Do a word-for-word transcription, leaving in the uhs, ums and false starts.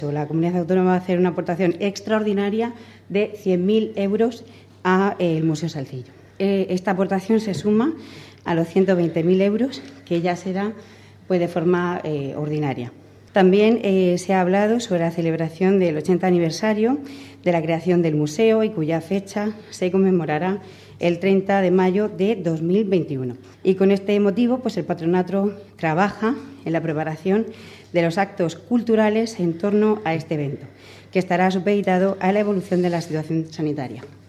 La Comunidad Autónoma va a hacer una aportación extraordinaria de cien mil euros al Museo Salcillo. Esta aportación se suma a los ciento veinte mil euros que ya se dan pues, de forma eh, ordinaria. También eh, se ha hablado sobre la celebración del ochenta aniversario de la creación del museo y cuya fecha se conmemorará el treinta de mayo de dos mil veintiuno. Y con este motivo, pues el Patronato trabaja en la preparación de los actos culturales en torno a este evento, que estará supeditado a la evolución de la situación sanitaria.